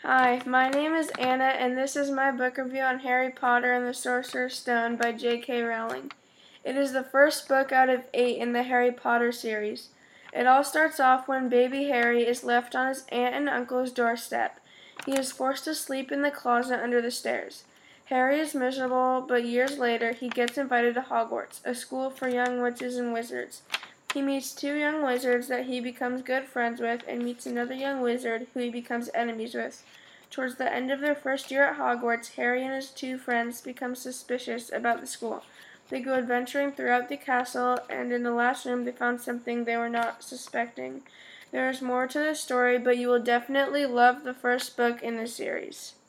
Hi, my name is Anna, and this is my book review on Harry Potter and the Sorcerer's Stone by J.K. Rowling. It is the first book out of 8 in the Harry Potter series. It all starts off when baby Harry is left on his aunt and uncle's doorstep. He is forced to sleep in the closet under the stairs. Harry is miserable, but years later he gets invited to Hogwarts, a school for young witches and wizards. He meets 2 young wizards that he becomes good friends with and meets another young wizard who he becomes enemies with. Towards the end of their first year at Hogwarts, Harry and his 2 friends become suspicious about the school. They go adventuring throughout the castle, and in the last room they found something they were not suspecting. There is more to this story, but you will definitely love the first book in the series.